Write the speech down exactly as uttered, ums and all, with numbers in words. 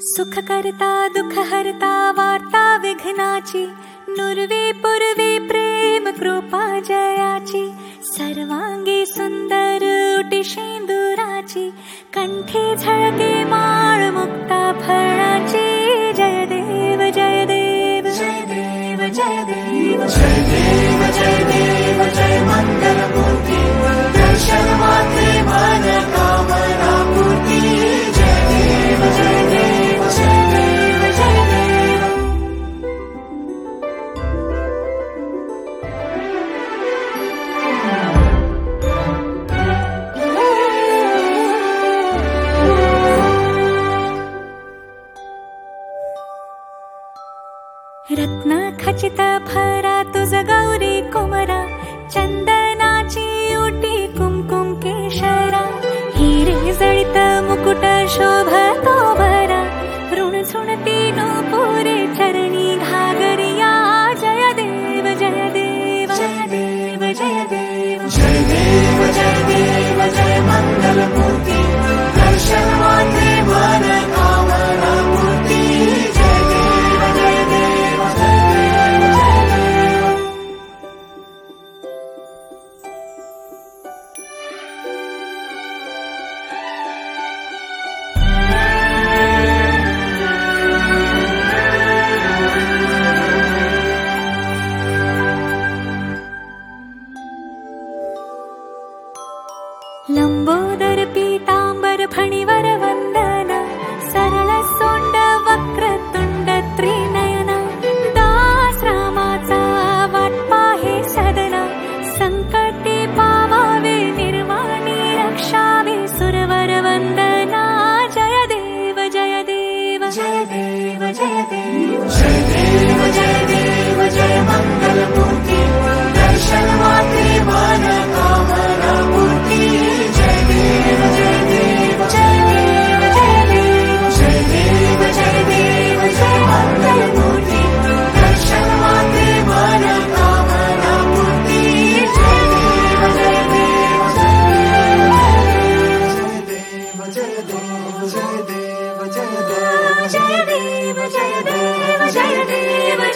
सुख करता दुख हरता वार्ता विघ्नाची, नुरवी पुरवी प्रेम कृपा जयाची, सर्वांगी सुंदर उटी शेंदुराची, कंठी झळके माळ मुक्ता फळाची. जय देव जय देव जय देव जय देव जय देव जय देव जय मंगल मूर्ती, दर्शन मात्रे मन कामना पूर्ती. जय देव जय देव जय देव जय देव. रत्न खचित भरा तुझ गौरी कुमरा, चंदनाची उटी कुमकुम केशरा, हिरे जळित मुकुट शोभतो भरा, ऋण झुणती नूपुरे चरणी घागरिया. जय देव जय देव जय देव जय देव जय देव जय देव जय मंगल मूर्ती, दर्शन मात्रे मन कामना पूर्ती. जय देव जय देव जय देव जय देव. लंबोदर पीतांबर फणीवर वंदना, सरळ सोंड वक्रतुंड त्रिनयना, दास रामाचा वाट पाहे सदना, संकटे पावावे निर्वाणी रक्षावे सुरवर वंदना. जय देव जय देव जय देव जय देव जय देव जय देव जय मंगल मूर्ती, दर्शन मात्रे मन कामना पूर्ती. जय देव जय देव जय देव जय देव जय देव जय देव जय मंगल मूर्ती, दर्शन मात्रे मन कामना पूर्ती. जय देव जय देव जय देव जय देव जय देव जय देव जय देव जय देव जय देव.